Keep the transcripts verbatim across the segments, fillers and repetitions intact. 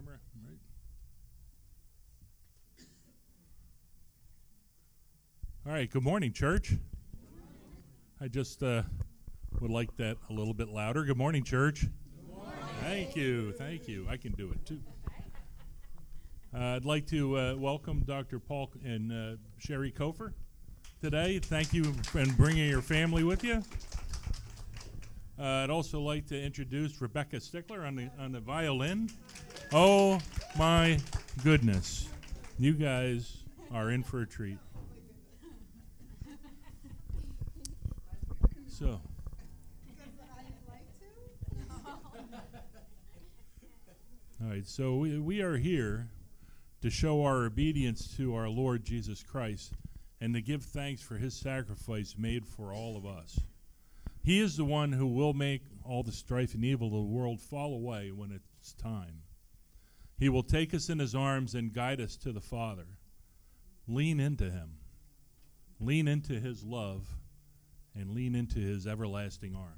camera, right? All right, good morning, church. I just uh, would like that a little bit louder. Good morning, church. Good morning. Thank you, thank you. I can do it too. Uh, I'd like to uh, welcome Doctor Paul and uh, Sherry Kofer today. Thank you for bringing your family with you. Uh, I'd also like to introduce Rebecca Stickler on the on the violin. Oh my goodness, you guys are in for a treat. So. All right, so we, we are here to show our obedience to our Lord Jesus Christ and to give thanks for his sacrifice made for all of us. He is the one who will make all the strife and evil of the world fall away when it's time. He will take us in his arms and guide us to the Father. Lean into him. Lean into his love and lean into his everlasting arms.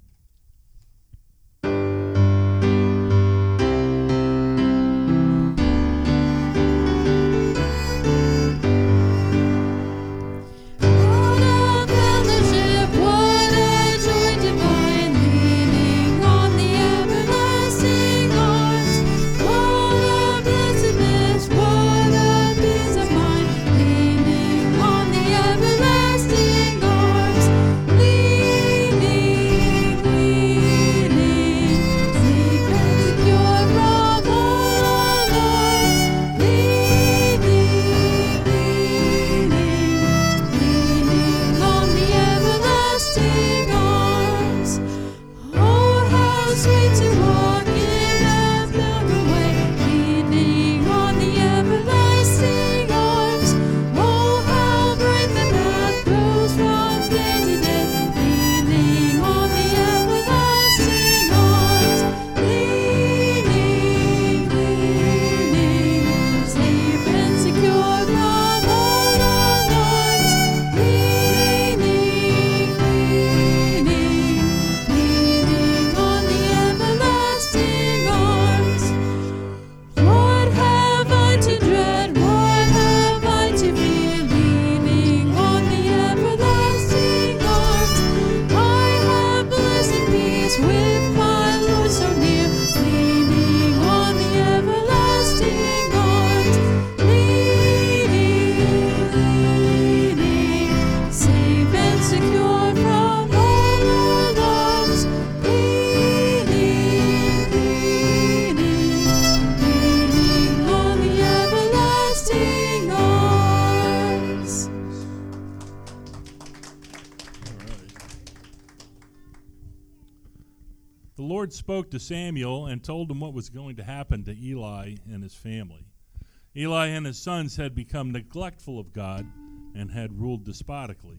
Spoke to Samuel and told him what was going to happen to Eli and his family. Eli and his sons had become neglectful of God and had ruled despotically.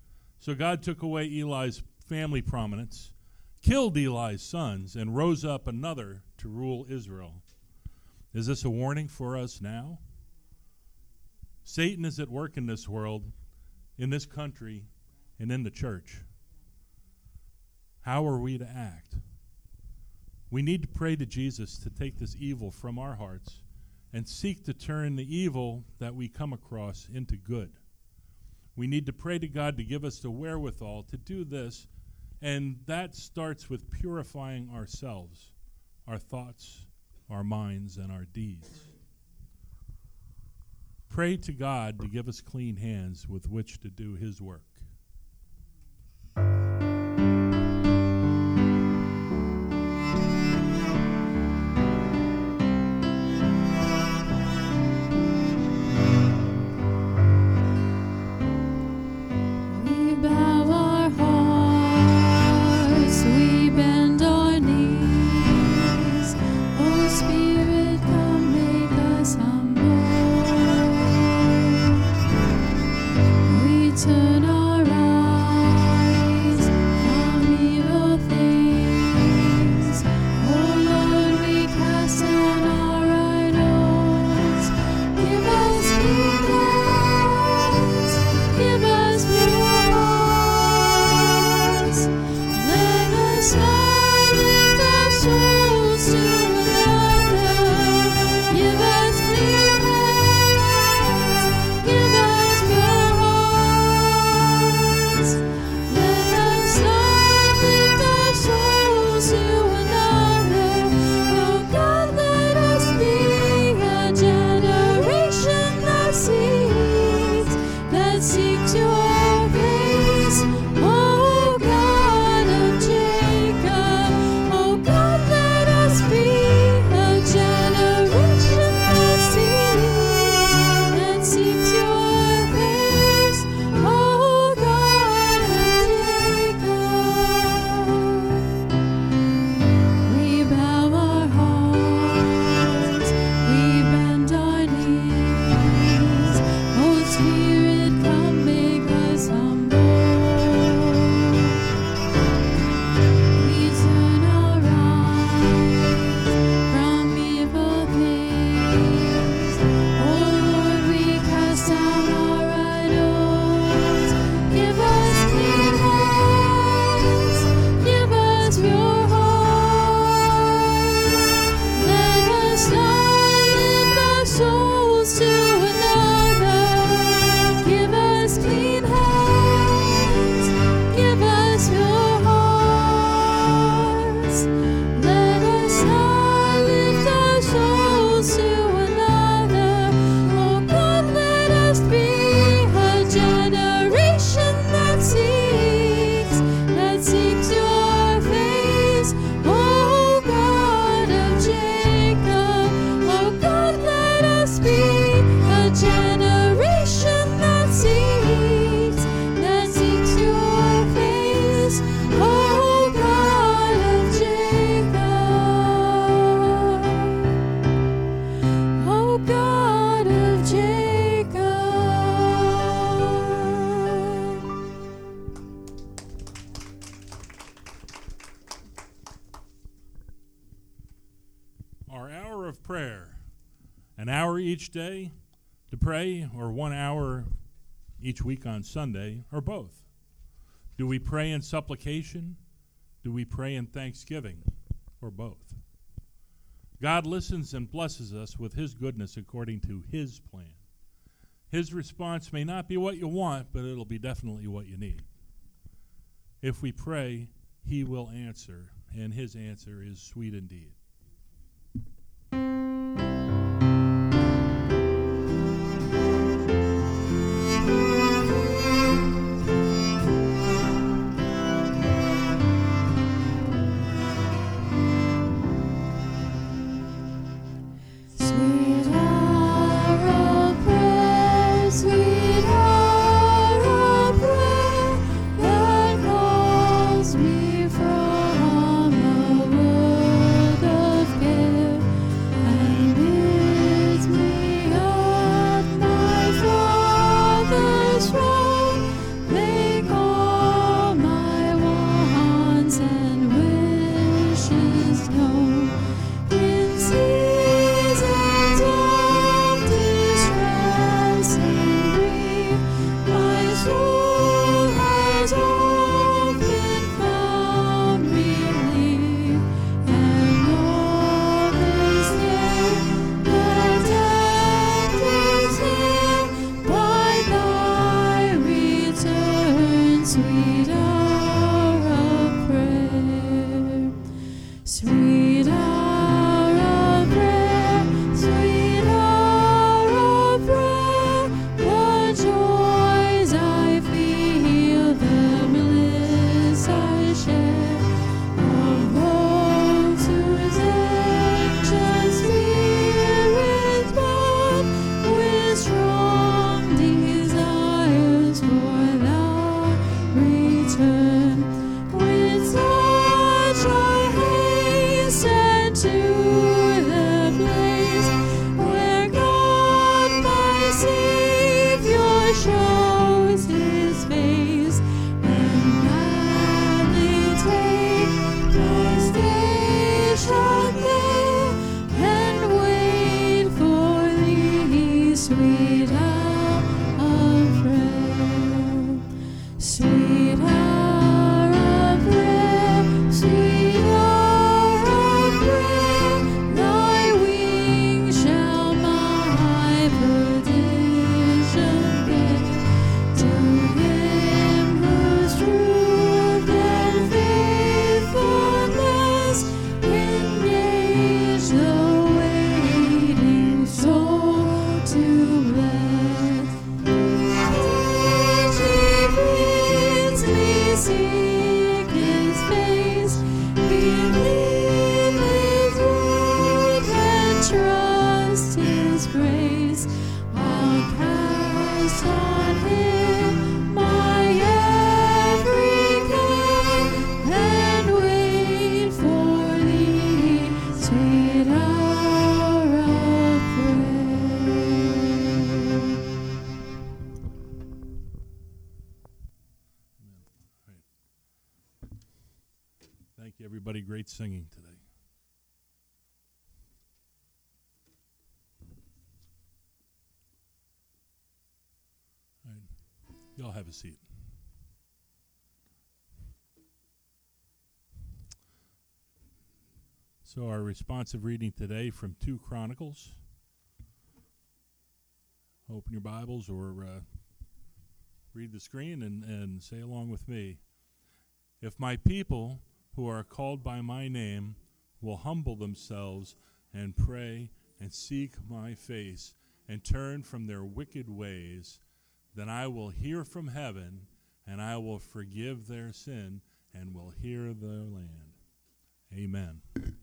So God took away Eli's family prominence, killed Eli's sons, and rose up another to rule Israel. Is this a warning for us now? Satan is at work in this world, in this country, and in the church. How are we to act? We need to pray to Jesus to take this evil from our hearts and seek to turn the evil that we come across into good. We need to pray to God to give us the wherewithal to do this, and that starts with purifying ourselves, our thoughts, our minds, and our deeds. Pray to God to give us clean hands with which to do his work. Turn our eyes from evil things. Oh Lord, we cast down our idols. Give us clean hands, give us pure hearts. Let us not lift our souls to another. prayer? An hour each day to pray, or one hour each week on Sunday, or both? Do we pray in supplication? Do we pray in thanksgiving, or both? God listens and blesses us with his goodness according to his plan. His response may not be what you want, but it'll be definitely what you need. If we pray, he will answer, and his answer is sweet indeed. Thank you, everybody. Great singing today. All right. Y'all have a seat. So our responsive reading today from two Chronicles. Open your Bibles or uh, read the screen and, and say along with me. If my people who are called by my name will humble themselves and pray and seek my face and turn from their wicked ways, then I will hear from heaven and I will forgive their sin and will heal their land. Amen.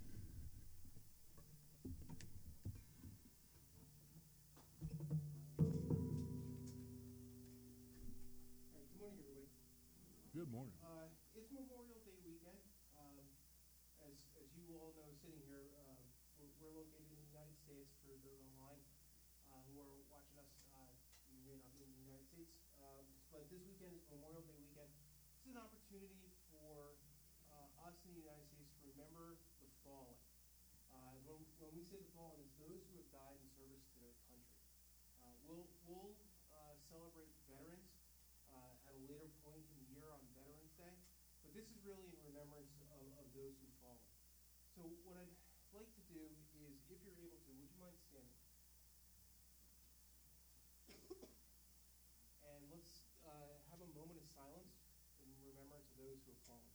Good morning. Uh, it's Memorial Day weekend. Um, as as you all know, sitting here, uh, we're, we're located in the United States. For those online uh, who are watching us, uh, you may not be in the United States, um, but this weekend is Memorial Day weekend. It's an opportunity for uh, us in the United States to remember the fallen. Uh, when, when when we say the fallen, it's those who have died in service to their country. Uh, we'll we'll uh, celebrate veterans uh, at a later point in the year on Veterans Day, but this is really in remembrance of, of those who've fallen. So what I'd like to do is, if you're able to, would you mind standing? And let's uh, have a moment of silence in remembrance of those who have fallen.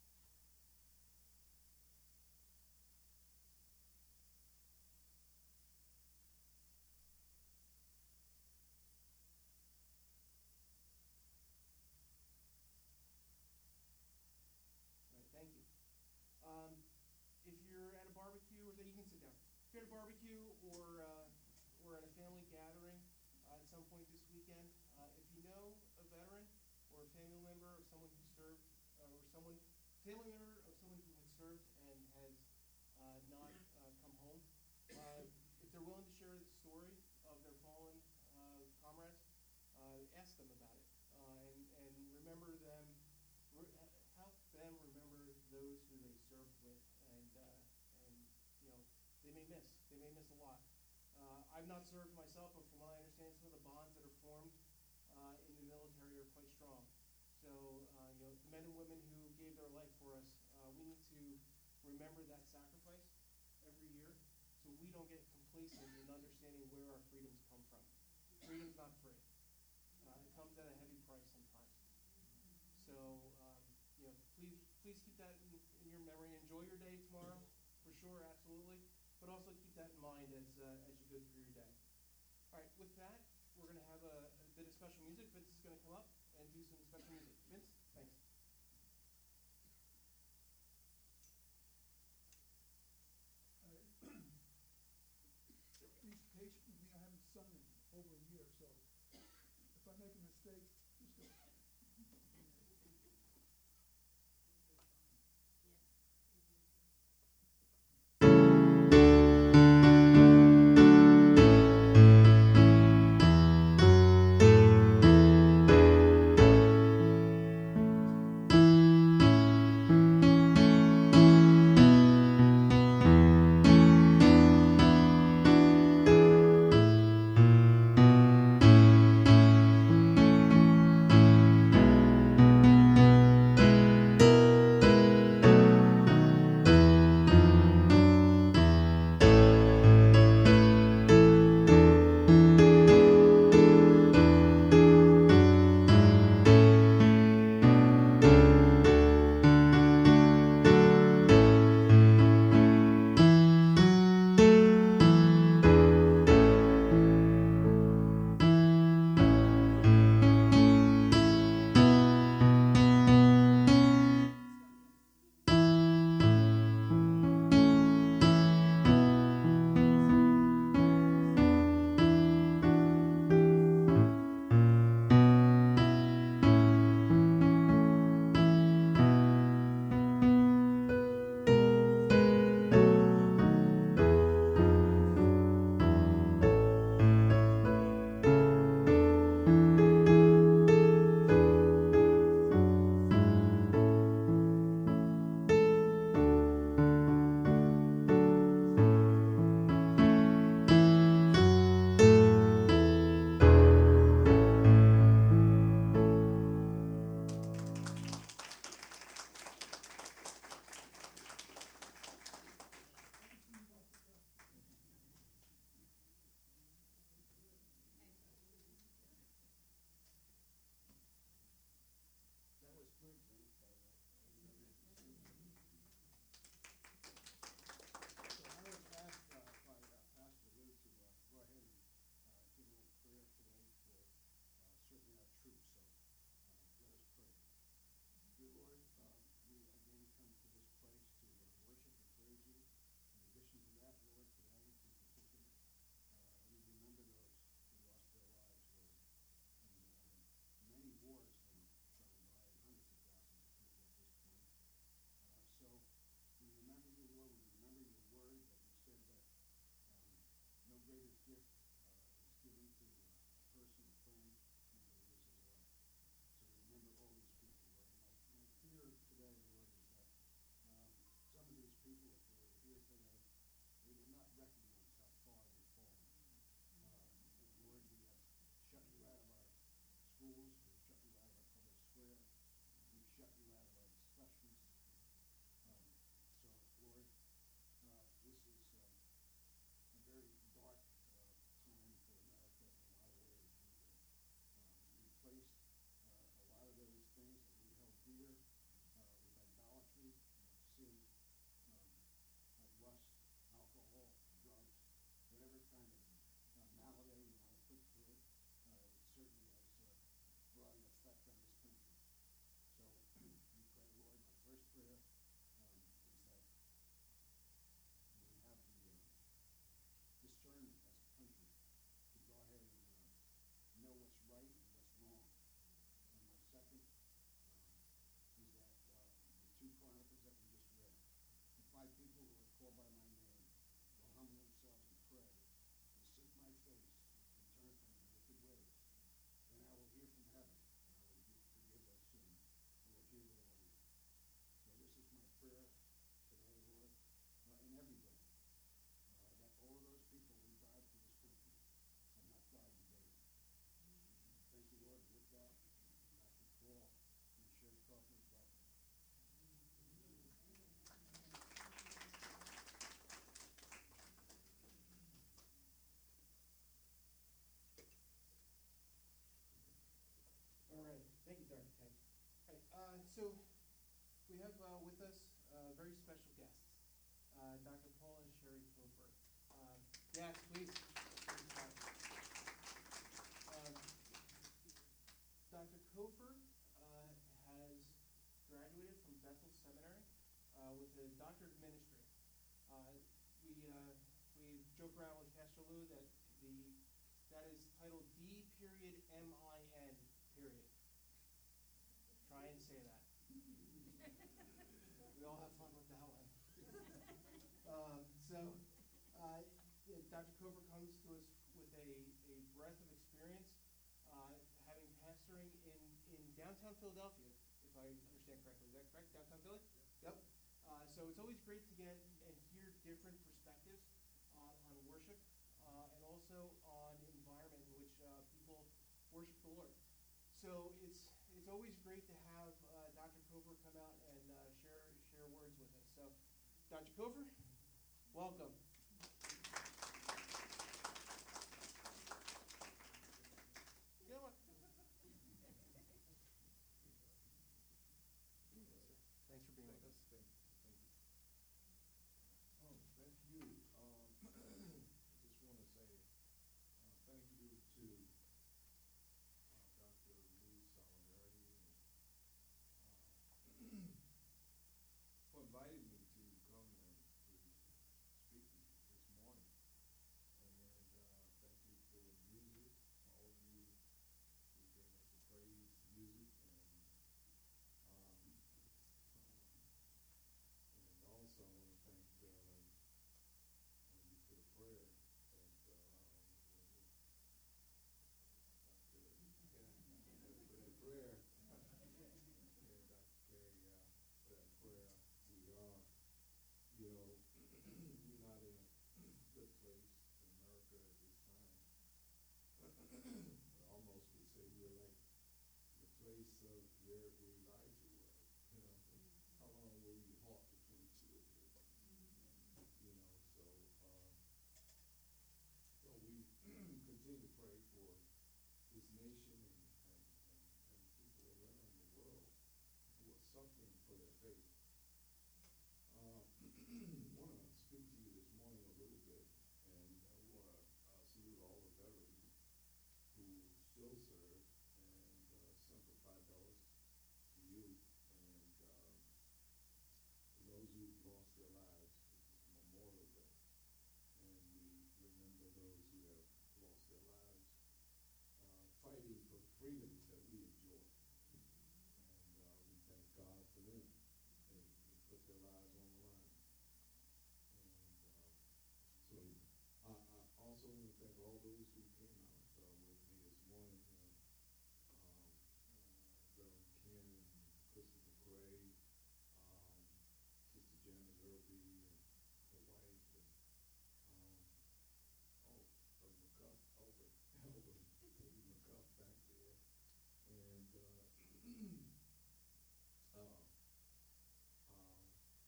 All right, thank you. Um, if you're at a barbecue, or you can sit down. If you're at a barbecue or uh, or at a family gathering uh, at some point this weekend, uh, if you know a veteran or a family member of someone who served, uh, or someone family member of someone who had served and has uh, not uh, come home, uh, if they're willing to share the story of their fallen uh, comrades, uh, ask them about it uh, and and remember them. Re- help them remember those who they served with, and uh, and you know they may miss they may miss a lot. Uh, I've not served myself, but from what I understand, some of the bonds that are formed uh, in the military are quite strong. So uh, you know, the men and women who gave their life for us, uh, we need to remember that sacrifice every year, so we don't get complacent in understanding where our freedoms come from. Freedom's not free. Uh, it comes at a heavy price sometimes. So um, you know, please please keep that in, in your memory. Enjoy your day tomorrow, for sure, absolutely. But also keep that in mind as uh, as you go through your day. All right, with that, we're going to have a, a bit of special music. Vince is going to come up and do some special music. Vince, thanks. Please patient with me. I haven't sung in over a year, so if I make a mistake, just go. Doctor Paul and Sherry Cofer. Uh, yes, please. Um, Doctor Cofer uh, has graduated from Bethel Seminary uh, with a Doctorate of Ministry. Uh, we uh, we joke around with Pastor Lou that the that is titled D period M I N period. Try and say that. We all have fun with that one. um, so, uh, yeah, Doctor Cofer comes to us with a, a breadth of experience, uh, having pastoring in, in downtown Philadelphia, if I understand correctly. Is that correct? Downtown Philly? Yep. Uh, so it's always great to get and hear different perspectives on, on worship uh, and also on environment in which uh, people worship the Lord. So it's it's always great to have uh, Doctor Cofer come out and uh, share share words with us. So, Doctor Cofer, welcome. You know what? Thanks for being with us. Thank, thank you. Oh, thank you. Um, I just want to say uh, thank you to uh, Doctor Lou Solidarity and, uh, for inviting me to come and to speak this morning. And uh, thank you for the music, all of you who gave us the praise music. And um, And also, I want to thank uh, you for the prayer that uh, Doctor yeah, for that prayer. Yeah, Doctor Carey, uh, for that prayer. We are, you know, we're not in a good place in America at this time. I almost could say we're like the place of where, where Elijah was. You know, how long will you halt between two of you? You know, so um, so we continue to pray for this nation and, and, and, and people around the world who are suffering for their faith. Uh, I want to speak to you this morning a little bit, and I want to uh, salute all the veterans who still serve, and uh, Semper Fidelis to you, and um, for those who've lost their lives. This is Memorial Day, and we remember those who have lost their lives uh, fighting for freedoms that we enjoy, and uh, we thank God for them. They, they put their lives on the line, and uh, so I, I also want to thank all those who came out uh, with me this morning. Uh, um, uh, Reverend Ken and Christopher Gray, um, Sister Janice Irby and her wife, and um, oh, uh, McCuff, Albert, Albert, Peggy McCuff back there, and uh, uh, uh,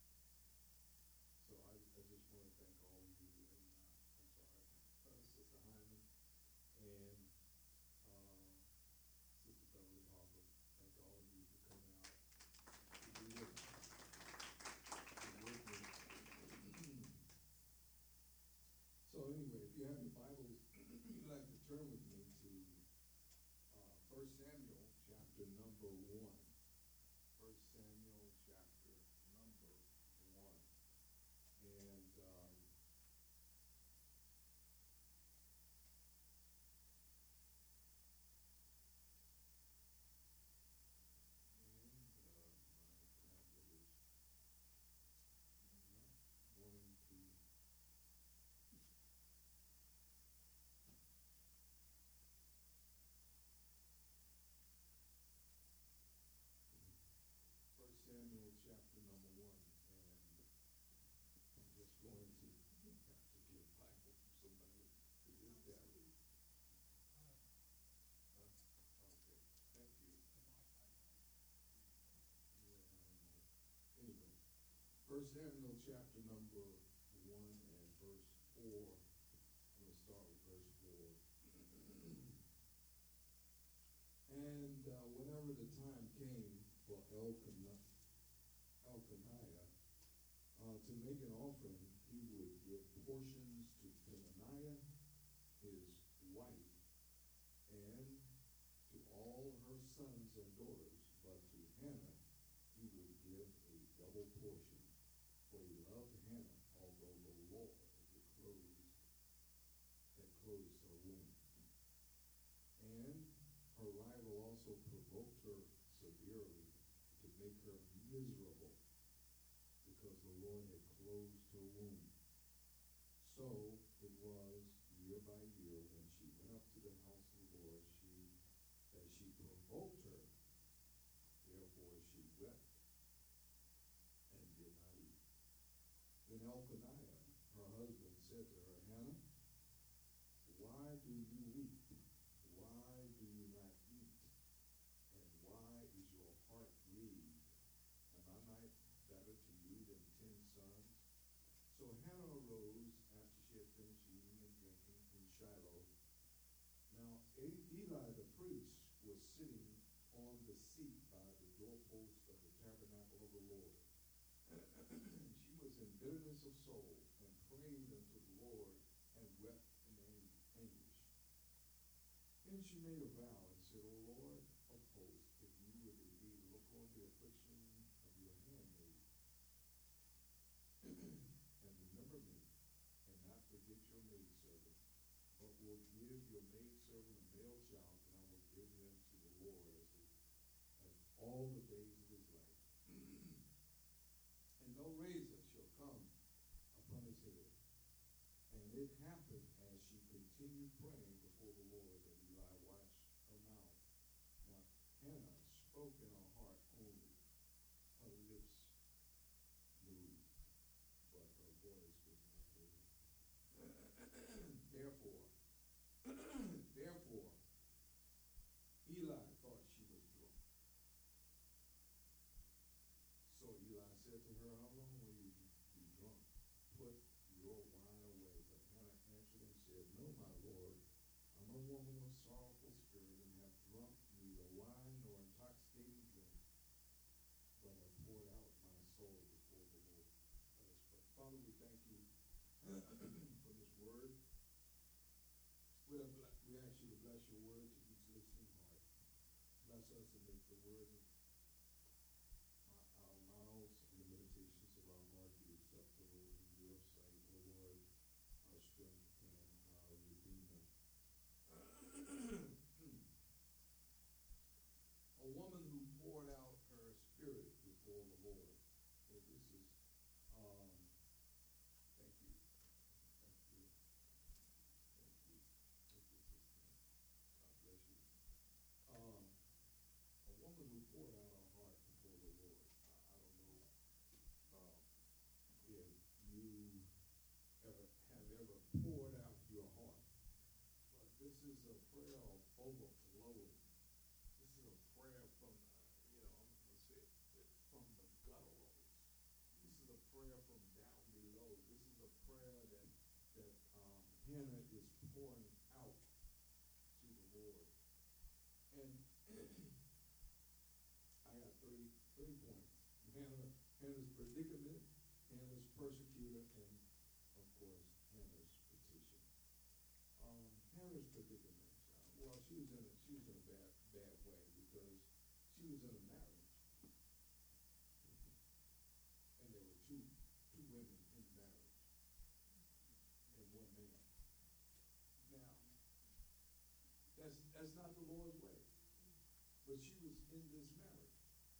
so I, I just want to thank all of you, and uh, I'm sorry, uh, Sister Hyman, and uh, Sister Beverly Harper. Thank all of you for coming out to be with, to be with me. So anyway, if you have your Bibles, you'd like to turn with me to uh, First Samuel chapter number one. First Samuel chapter number one. And um, and uh, my tablet is not wanting to. First Samuel chapter number one, and I'm just going to have to get a Bible from somebody to this day. Huh? Okay, thank you. Yeah, I know. Anyway, First Samuel chapter number one and verse four. I'm going to start with verse four. And uh, whenever the time came for Elkanah, Elkanah uh, to make an offering, he would give portions to Peninnah, his wife, and to all her sons and daughters, but to Hannah he would give a double portion, for he loved Hannah, although the Lord had closed, had closed her womb. And her rival also provoked her severely to make her miserable, because the Lord had closed her womb. So it was year by year when she went up to the house of the Lord, she that she provoked her. Therefore she wept and did not eat. Then Elkanah, her husband, said to her, Hannah, why do you weep? Why do you not eat? And why is your heart grieved? Am I not better to you than ten sons? So Hannah arose after she had finished eating and drinking in Shiloh. Now Eli the priest was sitting on the seat by the doorpost of the tabernacle of the Lord. She was in bitterness of soul and prayed unto the Lord and wept in anguish. Then she made a vow and said, O Lord of hosts, if you would indeed look on the affliction of your handmaid, and remember me, and not forget your maidservant, but will give your maidservant a male child, and I will give him to the Lord as, it, as all the days of his life. And no razor shall come upon his head. And it happened as she continued praying before the Lord that Eli watched her mouth. Now Hannah spoke in her heart only. Her lips moved, but her voice was not heard. Therefore, therefore, Eli thought she was drunk. So Eli said to her, how long will you be drunk? Put your wine away. But Hannah answered and said, no, my Lord, I'm a woman of sorrowful spirit, and have drunk neither wine nor intoxicating drink, but have poured out my soul before the Lord. Let us pray. Father, we thank you for this word. We, we ask you to bless your word to each listening heart. Bless us and make the word of our mouths and the meditations of our heart be acceptable in your sight, O Lord, our strength and our Redeemer. A woman who poured out her spirit before the Lord. So this is, um, thank you. Thank you. Thank you. Thank you, sister. God bless you. Um, a woman who poured out her heart before the Lord. I, I don't know uh, if you ever have ever poured out your heart, but this is a prayer of overflowing. This is a prayer from, uh, you know, I'm going to say it, it from the gutturals. This is a prayer from down below. This is a prayer that that um, Hannah is pouring out to the Lord. And I got three three points. Hannah, Hannah's predicament, Hannah's persecutor, and of course Hannah's petition. Um, Hannah's predicament. Uh, well, she was in a, she was in a bad bad way because she was in a marriage, and there were two two women in marriage, and one man. Now, that's that's not the Lord's way. But she was in this marriage.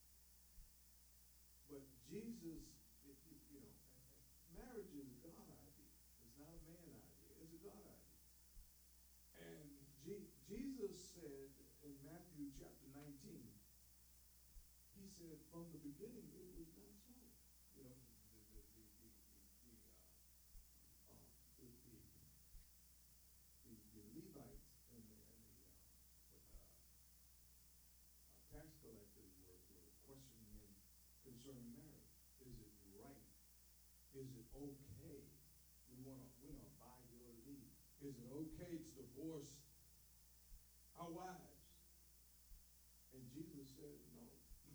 But Jesus, it, it, you know, marriage is a God idea. It's not a man idea. It's a God idea. And G- Jesus said in Matthew chapter nineteen, he said, from the beginning it was not so. You know, the the the the the, the, uh, uh, the, the, the, the Levites and the and the uh, uh, tax collectors were, were questioning him concerning marriage. Is it right? Is it okay? We want to we want to buy your leave. Is it okay to divorce our wives? And Jesus said no.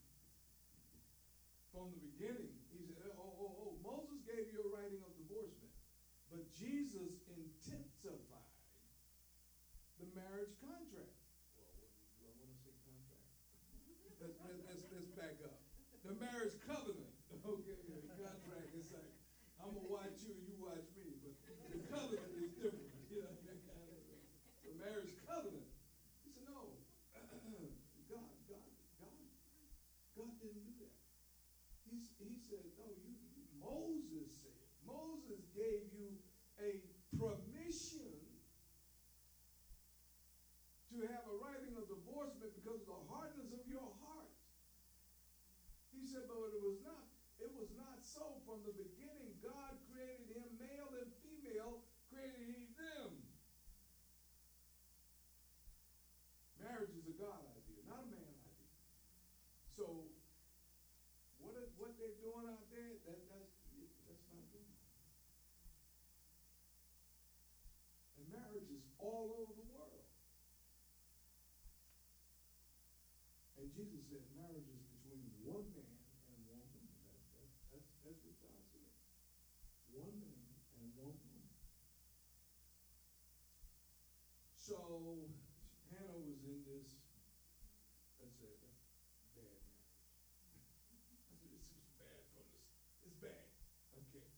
From the beginning, he said, oh, oh, oh, Moses gave you a writing of divorcement. But Jesus intensified the marriage contract. Well, what, do I want to say contract? let's, let's, let's, let's back up. The marriage covenant. Okay, the contract is like, I'm going to watch you, you watch me. But the covenant is different. You know, that kind of thing. The marriage covenant. He said, no, God, God, God, God didn't do that. He, he said, no, you, you, Moses said, Moses gave you a permission to have a writing of divorcement because of the hardness of your heart. He said, but it was not, it was not so from the beginning. God created him male and female, created he them. Marriage is a God idea, not a man idea. So what it, what they're doing out there, that that's that's not good. And marriage is all over the world. And Jesus said marriage is between one man and one woman. That, that, that's, that's what God said. One man and one woman. So Hannah was in this, let's say, bad marriage. I said, this is bad from this. It's bad. Okay.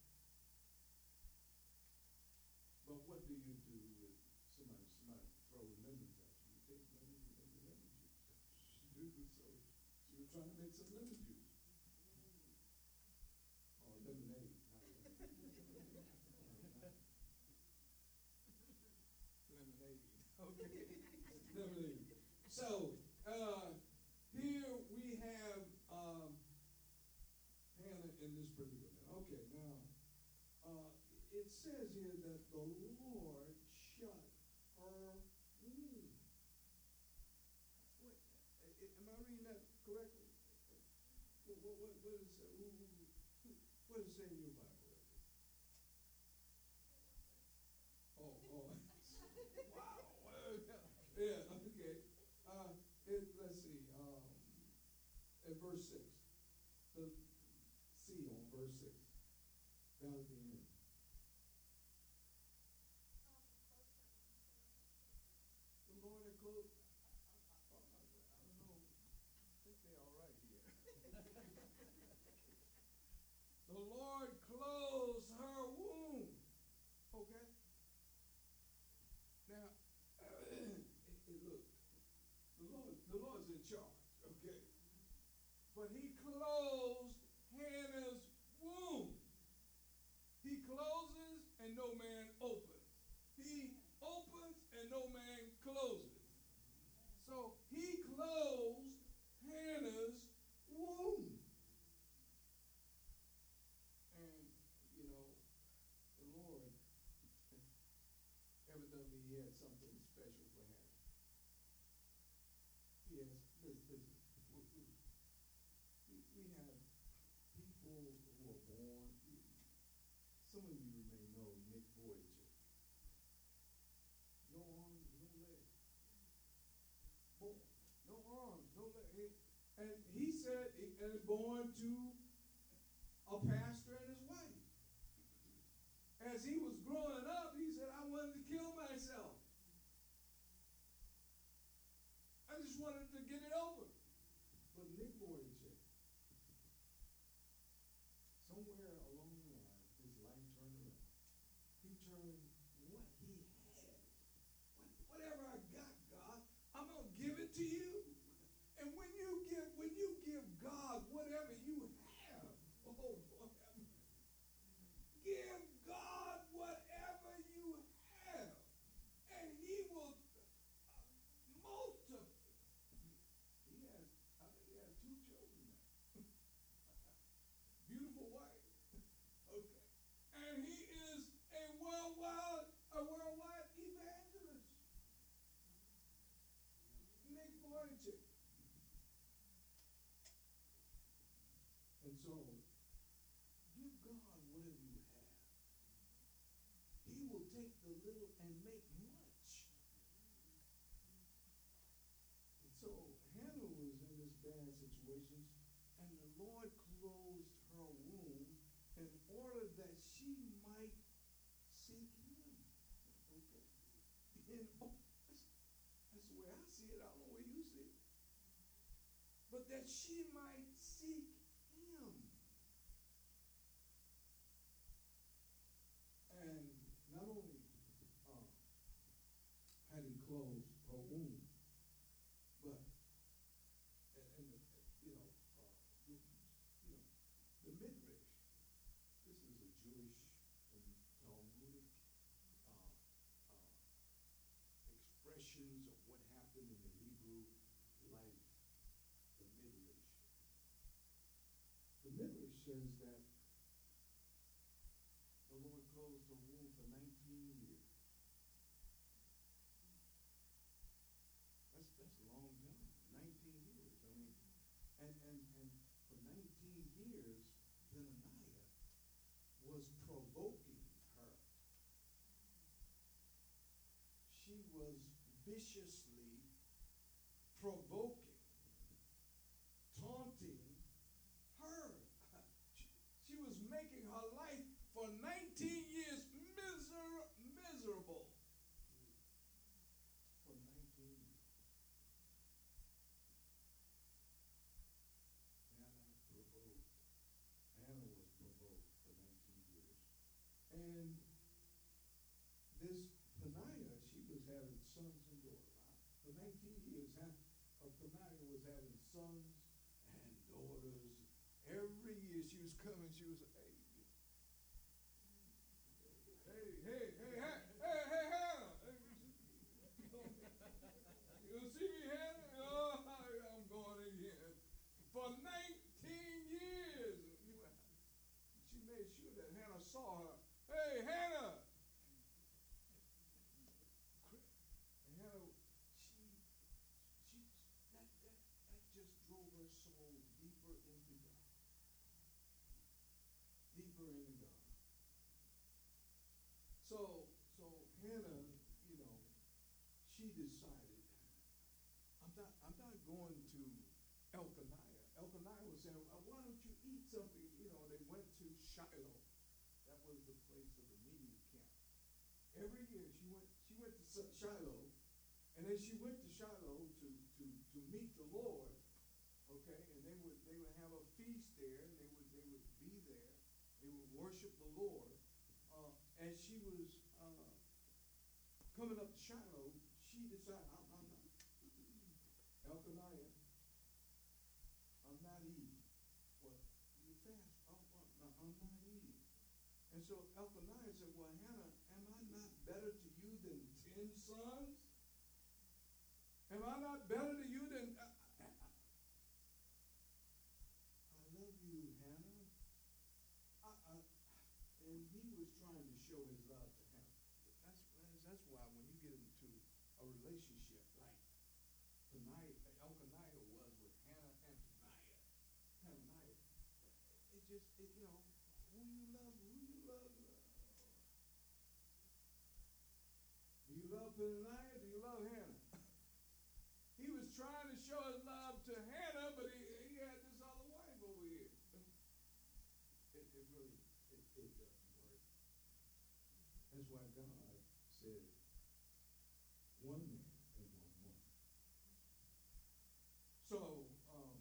But what do you do with somebody, somebody throw lemons at you? You take lemons and make lemon juice. So she was trying to make some lemon juice. Or lemonade, not lemon. Lemonade. Okay. Lemonade. So uh, here we have um, Hannah in this predicament. Okay, now uh, it says here that the Lord shut her womb. What, am I reading that correctly? What, what, what, what is it? Who, who, who, what does it say in your Bible? Oh, oh. Wow. Yeah, okay. Uh, it, let's see. Um, at verse six. The C on verse six. Down at the end. The Lord had closed. I, I, I, I don't know. I think they're all right here. The Lord closed her womb. Okay? Now, it, it, look, the Lord, the Lord's in charge, okay? But he closed Hannah's womb. He closes and no man opens. He opens and no man closes. So he closed Hannah's womb. And, you know, the Lord, evidently he had something special for Hannah. He has, listen, listen we, we, we have people who are born. Some of you may know Nick Voyager. No arms, no legs. Born. No arms, no legs. And he said, he was born to a pastor and his wife. As he was growing up, he said, I wanted to kill myself. I just wanted to get it over. But Nick Voyager, somewhere along the line, his life turned around. He turned what he had. What, whatever I got, God, I'm going to give it to you. And when you give, when you give God whatever you have, oh, Lord have mercy. Give God whatever you have, and he will uh, multiply. He has, I think he has two children now. Beautiful wife. Okay. And he is a worldwide, a worldwide evangelist. Nick Voyager. And so, give God whatever you have. He will take the little and make much. And so, Hannah was in this bad situation, and the Lord closed her womb in order that she might seek him. Okay. You know, that's, that's the way I see it. I don't know where you see it. But that she might seek him. And not only uh, had he closed her womb, but and, and the, you know, uh, the, you know, the midrash. This is a Jewish and Talmudic uh, uh, expressions of what happened in the Hebrew life. The midrash. The midrash says that the Lord closed her womb for nineteen years. That's that's a long time. Nineteen years. I mean, and and and for nineteen years, Benaniah was provoking her. She was viciously provoking, taunting her. She, she was making her life for nineteen years miser- miserable. For nineteen years. Hannah provoked. Hannah was provoked for nineteen years. And this Peninnah, she was having sons and daughters. For nineteen years, uh, Peninnah was having sons and daughters. Every year she was coming, she was, hey, hey, hey, hey, hey, hey, hey, Hannah. You see me, Hannah? Oh, I'm going again. For nineteen years. She made sure that Hannah saw her. Hey, Hannah. And Hannah, she, she, that, that, that just drove her soul deeper into God. Deeper into God. So, so Hannah, you know, she decided, I'm not, I'm not going to Elkanah. Elkanah was saying, well, why don't you eat something? You know, they went to Shiloh. That was the place of the meeting camp. Every year she went, she went to Shiloh, and then she went to Shiloh to, to, to meet the Lord. Okay, and they would they would have a feast there, and they would they would be there. They would worship the Lord. Uh, as she was uh, coming up to Shiloh, she decided, I'm, I'm not, Elkanah, I'm not eating. Well, you fast? Oh, well, no, I'm not eating. And so Elkanah said, well, Hannah, am I not better to you than ten sons? Am I not better to you than... Uh, I love you, Hannah. I, I, and he was trying to show his love to Hannah. That's, that's why when you get into a relationship like Peninnah, Elkanah was with Hannah and Peninnah, Peninnah, it just, it, you know, who you love, who you love. Uh, do you love Peninnah? Do you love Hannah? He was trying to show his love to Hannah, but he, he had this other wife over here. It, it really, it, it doesn't work. That's why God said, one man and one woman. So, um,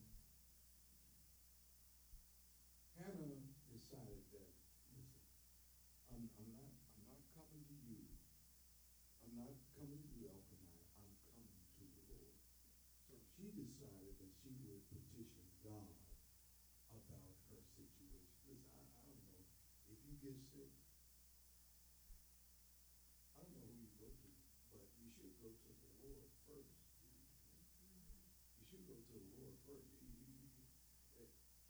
Hannah decided that, listen, I'm, I'm not, I'm not coming to you. I'm not coming to you, Elkanah. I'm coming to the Lord. So she decided that she would petition God about her situation. Listen, I, I don't know if you get sick. I don't know who you go to, but you should go to the Lord first. You should go to the Lord first. You, you, you, you,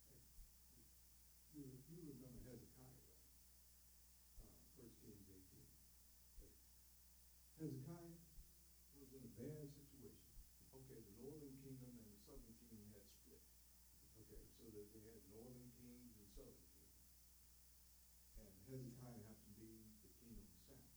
you, you remember Hezekiah, right? Uh, First Kings eighteen. Hezekiah was in a bad situation. Okay, the northern kingdom and the southern kingdom had split. Okay, so that they had northern kings and southern kings. And Hezekiah happened to be the king of the south.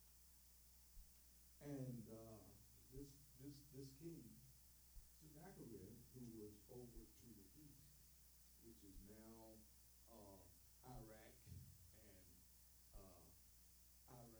And uh, this this this king, Sennacherib, who was over to the east, which is now uh, Iraq and uh, Iran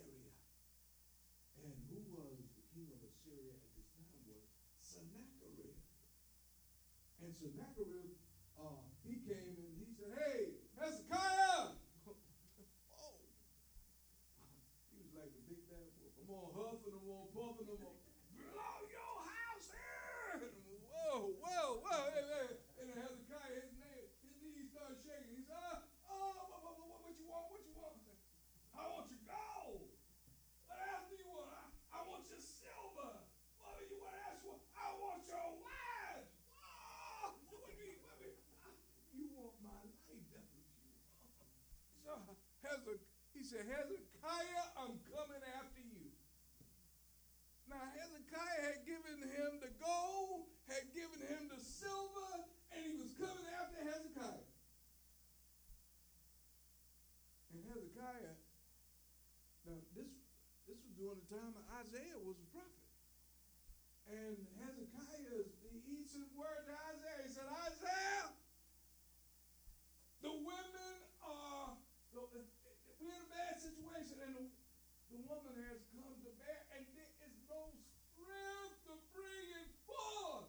Assyria. And who was the king of Assyria at this time was Sennacherib. And Sennacherib, uh, he came and he said, hey, Hezekiah! Oh. He was like a big bad wolf. I'm all huffing, I'm all puffing, I'm all, blow your house here! Whoa, whoa, whoa, hey, hey. And then Hezekiah, his name, his knees started shaking. He said, oh, oh what, what, what, what you want, what you want? I want your gold. What else do you want? I, I want your silver. What do you want else? I want your wives. Oh, what do you, what do you, you want my life, that's what you want. So Hezekiah, he said, Hezekiah, I'm coming after you. Now Hezekiah had given him the gold, had given him the silver, and he was coming after Hezekiah. And Hezekiah, now this this was during the time of Isaiah was a prophet. And Hezekiah, he sent word to Isaiah. He said, Isaiah, the women are, we're in a bad situation, and the, the woman has come to bear, and there is no strength to bring it forth.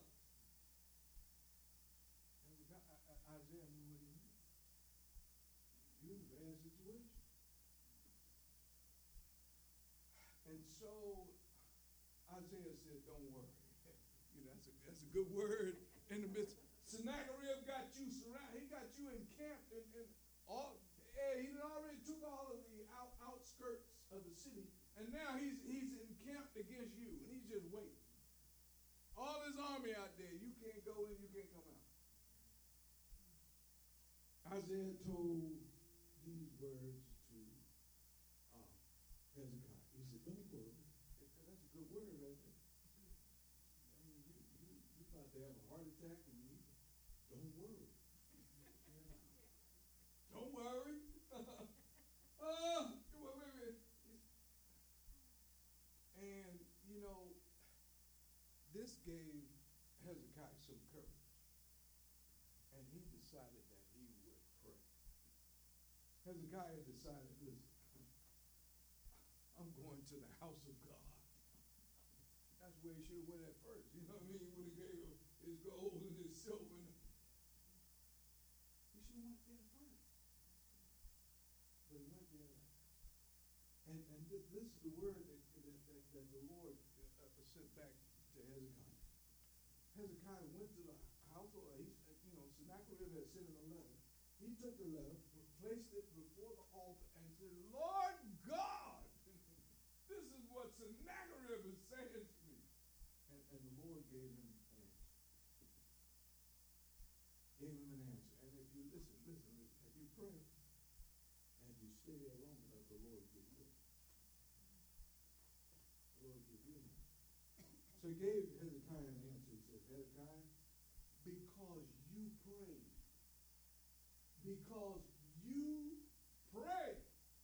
Isaiah knew what he meant. You're in a bad situation. And so Isaiah said, don't worry. You know, that's a, that's a good word in the midst. Sennacherib got you surrounded. He got you encamped. And, and all, yeah, he already took all of the out, outskirts of the city. And now he's, he's encamped against you. And he's just waiting. All his army out there. You can't go in, you can't come out. Isaiah told these words to uh, Hezekiah. He said, don't worry. That's a good word right there. I mean, you, you, you're about to have a heart attack and you don't worry. Don't worry. Oh, wait, wait, wait. And, you know, this gave Hezekiah some courage. And he decided that he would pray. Hezekiah decided, listen, I'm going to the house of God. That's where he should have went at first. You know what I mean? When he gave him his gold and his silver. He should have went there first. But he went there last. And, and this, this is the word that, that, that, that the Lord uh, sent back to Hezekiah. Hezekiah went to the house of, he, you know, Sennacherib had sent him a letter. He took the letter, placed it before the altar, and said, Lord God, this is what Sennacherib is saying to me. And, and the Lord gave him an answer. Gave him an answer. And if you listen, listen, listen, if you pray, and if you stay there long enough, the Lord will give you it. The Lord will give you an answer. So he gave Hezekiah an answer. He said, Hezekiah, because you prayed, because you prayed,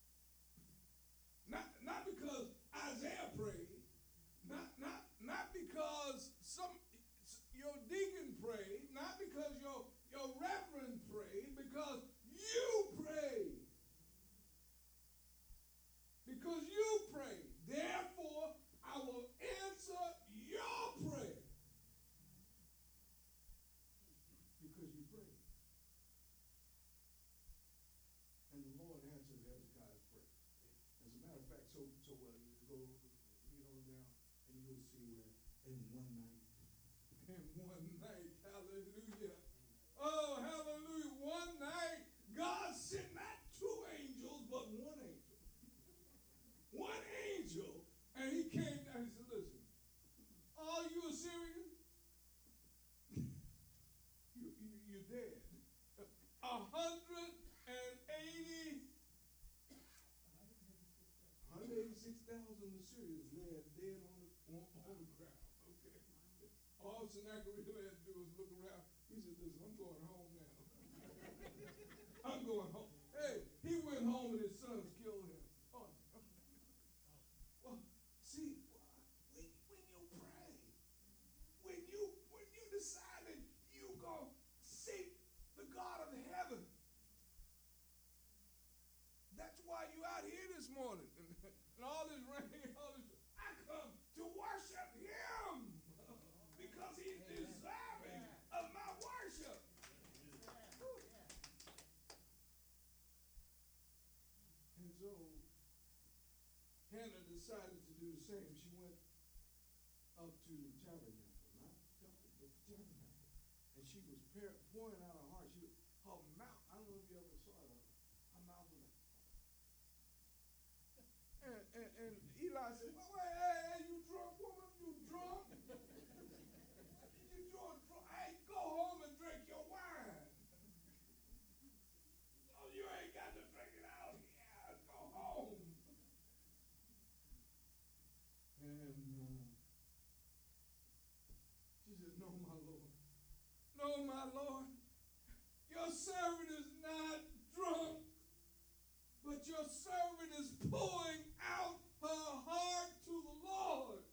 not, not because Isaiah prayed, not, not, not because some your deacon prayed, not because your, your reverend prayed, because you prayed. Because you prayed. Therefore, I will answer your prayer. Because you prayed. And the Lord answered Hezekiah's prayer. As a matter of fact, so so well, you go read on down, and you'll see where in one night, in one night, hallelujah. Oh, hallelujah. One night, God sent not two angels, but one angel. One angel. And he came down and he said, listen, all you Assyrians, you, you, you're dead. A hundred and eighty, one hundred eighty-six thousand Assyrians lay dead on the, on, on the ground. Okay. All Sennacherib had to do was look around. He said, listen, I'm going home now. I'm going home. Hey, he went home and his sons killed him. Oh. Well, see, when, when you pray, when you when you decided you go seek the God of heaven, that's why you out here this this morning, and, and all this rain, all this, I come to worship him because he's deserving of my worship. And so Hannah decided to do the same. She went up to the tabernacle, not the temple, but the tabernacle. And she was pouring out her heart. She was, her mouth, I don't know if you ever saw it, her mouth was like, and, and, and Eli said, well, wait, hey, hey, you drunk woman, you drunk? You drunk, drunk? Hey, go home and drink your wine. Oh, you ain't got to drink it out here. Go home. And uh, she said, no, my Lord. No, my Lord. Your servant is not drunk, but your servant is pouring out her heart to the Lord.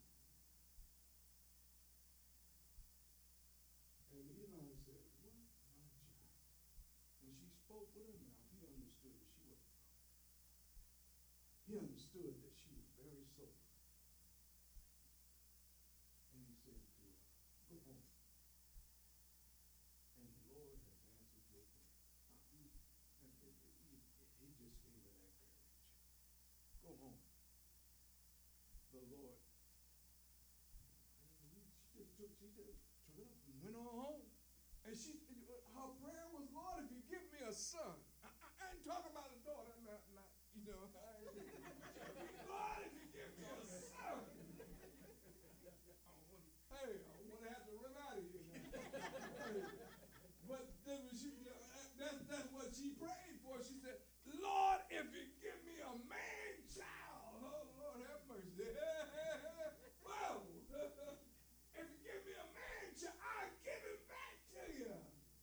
And Eli said, what, my child? When she spoke with her mouth, he understood that she wasn't drunk. He understood that she was very sober. And he said to her, go home. And the Lord has answered your prayer. Uh, he, and it, it, he, he just gave her that courage. Go home. The Lord. She just took, she just took it up and went on home. And she, her prayer was, Lord, if you give me a son. I, I, I ain't talking about a daughter, not, not you know. I, Lord, if you give me a son. Hey, I want to have to run out of here now. But then when she, that's, that's what she prayed for. She said, Lord, if you give me a man child, oh, Lord have mercy. Whoa. If you give me a man child, I'll give him back to you.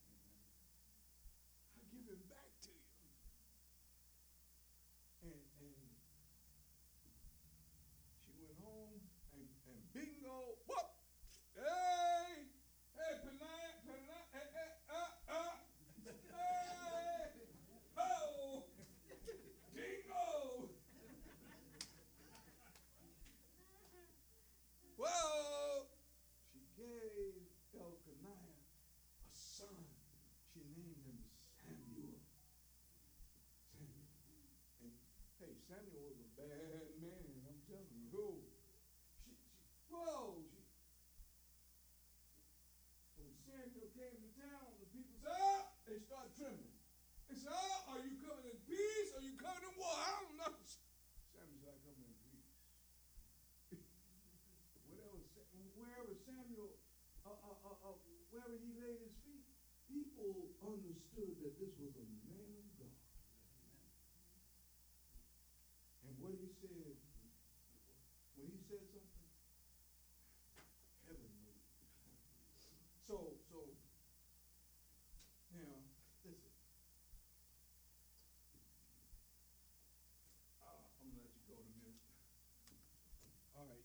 I'll give him back to you. And, and she went home, and, and bingo, whoop. Hey, hey, Penina, Penina, hey, hey, uh, uh, hey, oh, bingo. Whoa, she gave Elkanah a son. She named him Samuel. Samuel. And, hey, Samuel was a bad man, I'm telling you. Who? She, she, whoa, she, when Samuel came to town, the people said, oh, they started trembling. They said, oh, are you coming in peace or are you coming in war? I don't know. Samuel said, I come in peace. Whatever, wherever Samuel, uh, uh, uh, uh, wherever he laid his feet, people understood that this was a man of God. And what he said, when he said something, heaven moved. So, so, now, listen. Uh, I'm going to let you go in a minute. All right.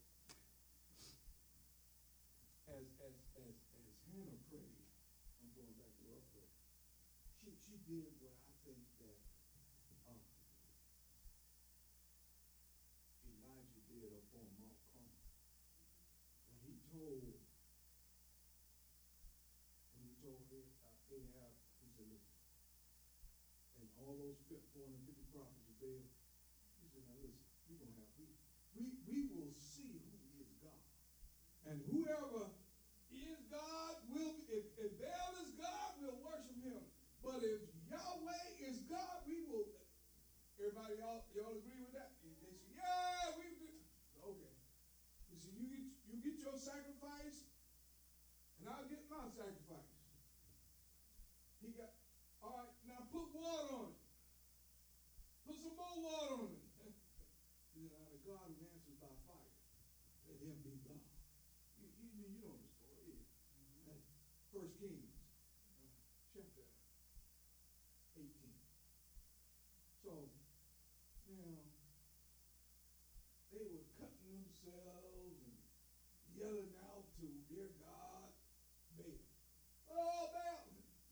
As, as, as, as Hannah prayed, I'm going back to her prayer. She, she did what I think that uh, Elijah did up on Mount Carmel. When he told told uh, Ahab, he said, listen, and all those four hundred fifty prophets of Baal, he said, now listen, you're going to have, we, we, we will see who is God. And whoever is God, will if, if Baal is God, we'll worship him. But if Yahweh is God, we will, everybody, y'all, y'all agree with that? They said, yeah, we agree. Okay. He said, you get, you get your sacrifice, and I'll get my sacrifice. He got, all right, now put water on it. Put some more water on it. He said, now the God who answers by fire, let him be God. You, you, you know the story. Yeah. That's First Kings, uh, chapter eighteen. So, now, they were cutting themselves and yelling out to their God, Baal. Oh, Baal!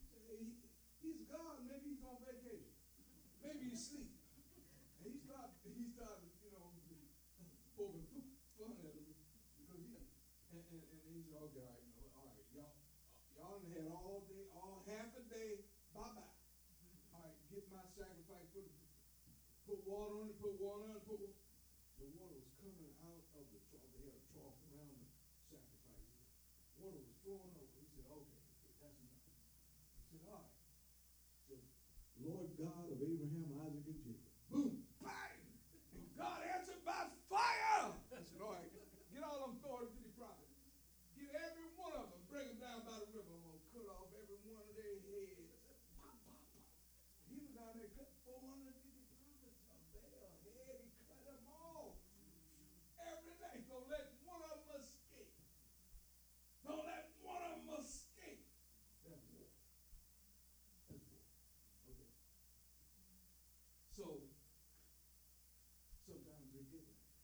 He, he's God. Maybe he's on vacation. Maybe he's asleep. And he started, started, you know, poking fun at him because he, and, and, and he said, okay, all right, you know, all right, y'all, y'all done had all day, all half a day, bye-bye. All right, get my sacrifice, put, put water on it, put water on it, put water. The water was coming out of the trough. They had a trough around the sacrifice. Water was flowing over. He said, okay, okay, that's enough. He said, all right. He said, Lord God of Abraham, Isaac, and Jacob. Boom, bang! And God answered by fire. I said, all right, get all them thorns to the prophets. Get every one of them, bring them down by the river. I'm going to cut off every one of their heads. Pop, pop, pop. He was down there cutting four hundred fifty prophets of Baal head. He cut them all. Every night. Don't let one of them escape. Don't let one of them escape. That's war. That's war. Okay. So, sometimes they get like that.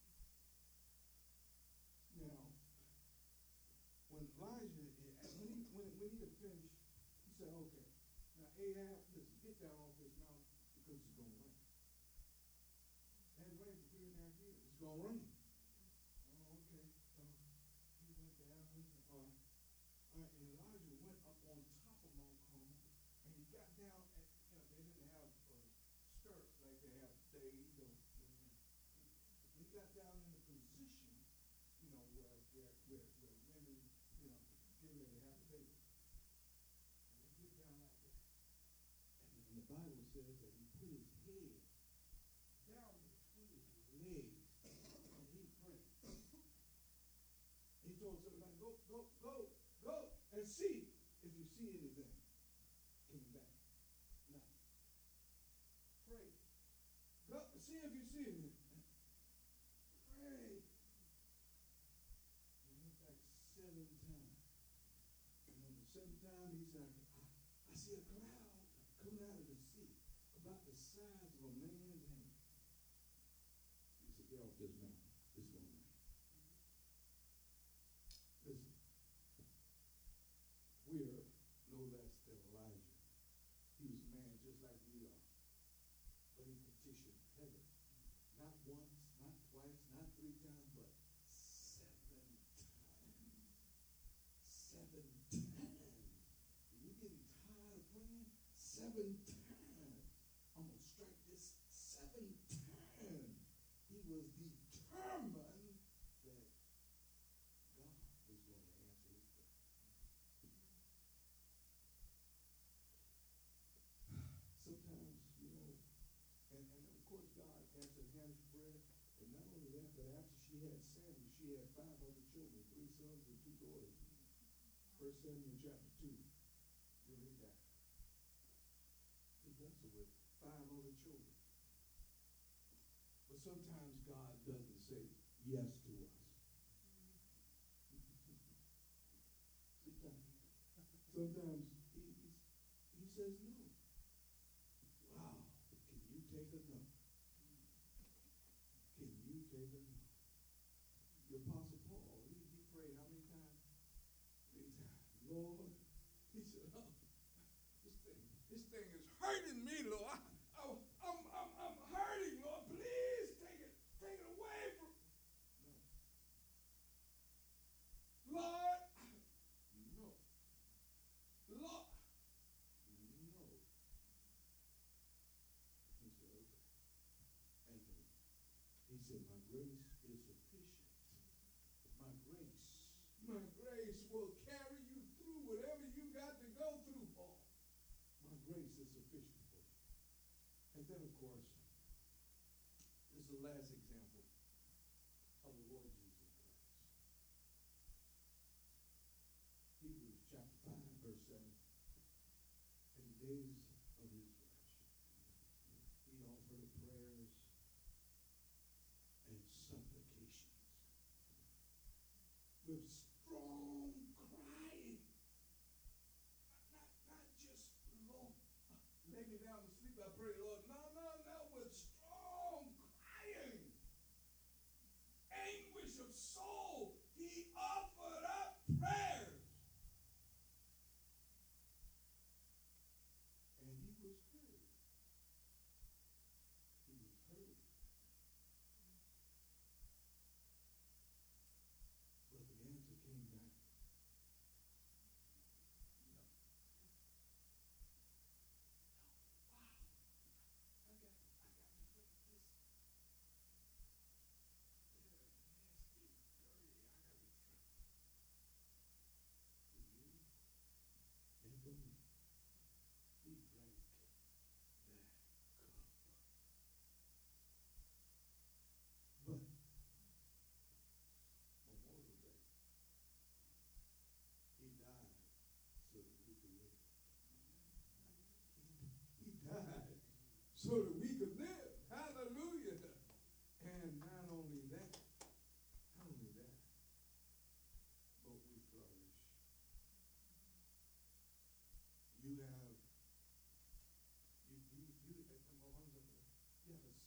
Now, when Elijah, when he, when, when he had finished, he said, okay, now Ahab, listen, get down off this mountain because it's going to rain. It hadn't rained for three and a half years. It's going to rain. Oh, okay. So he went down. All right. All right. And Elijah went up on top of Mount Carmel, and he got down at, you know, they didn't have uh, skirts like they have today. You know, he got down in the position, you know, where where where, where women, you know, get ready to have a baby. And they get down like that. And, and the Bible says that he put his head down between his legs and he prayed. He told somebody, go, go, go, go and see if you see anything. Came back. Nothing. Pray. Go see if you see anything. Pray. He went back seven times. And on the seventh time, he said, I, I see a cloud coming out of the sea about the size of a man's hand. He said, get off this mountain. It's going to rain. Listen, we are no less than Elijah. He was a man just like we are. But he petitioned heaven. Not once, not twice, not three times, but seven times. Seven times. Are you getting tired of praying? Seven times. I'm going to strike this seven times. He was determined that God was going to answer his prayer. Sometimes, you know, and, and of course God answered Hannah's prayer, and not only that, but after she had Samuel, she had five other children, three sons and two daughters. First Samuel chapter two. You read that. He blessed her with five other children. But sometimes God doesn't say yes to us. Sometimes, sometimes he, he, he says no. Wow, can you take a no? Can you take a no? The Apostle Paul, he, he prayed how many times? Three times. Lord, he said, oh, this thing, this thing is hurting me, Lord. I, I, I'm, I'm, I'm hurting, Lord. Please take it, take it away from me. No. Lord, no. Lord, no. He said, okay. Anthony, he said, my grace is sufficient. My grace, my grace will carry you through whatever you got to go through, Paul. My grace is sufficient for you. And then, of course, this is the last example of the Lord Jesus Christ. Hebrews chapter five, verse seven. In the days of his flesh, he offered prayers and supplications with strong crying. Not, not, not just, Lord, lay me down to sleep, I pray, Lord. No, no, no, with strong crying. Anguish of soul. He offered up prayers. And he was heard. He was heard.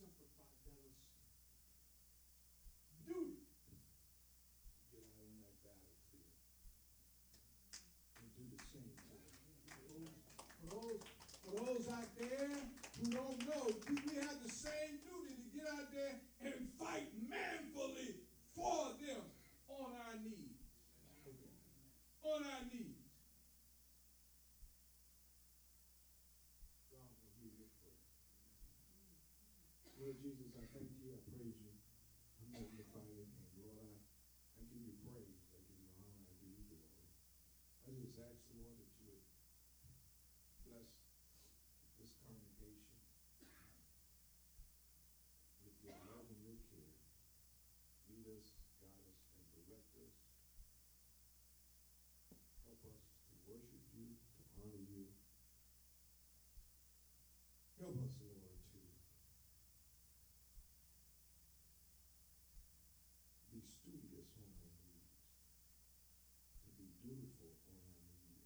Semper Fidelis duty to get out on that battlefield and do the same thing. For those, for those out there who don't know, we, we have the same duty to get out there and fight manfully for them on our knees. On our knees. God will hear your prayer. Lord Jesus, I thank you, I praise you, I magnify your name. Lord, I, I give you praise, I give you honor, I give you glory. I just ask, Lord, that you would bless this congregation with your love and your care. Lead us, guide us, and direct us. Help us to worship you, to honor you. Help us, Lord, to be studious on our knees, to be dutiful on our knees.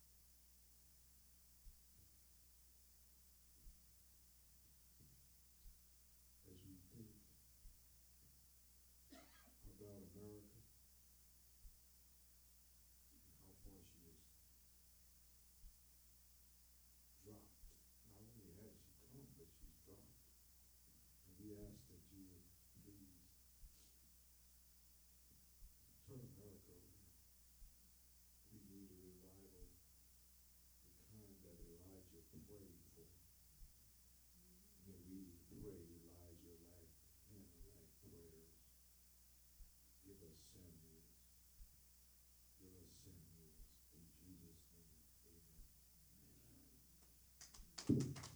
As we think about America and how far she has dropped. Not only has she come, but she's dropped. And we ask that you would please turn America around. We need a revival, the kind that Elijah prayed for. May we pray Elijah-like, Hannah-like prayers. Give us Samuels. Give us Samuels. In Jesus' name, amen.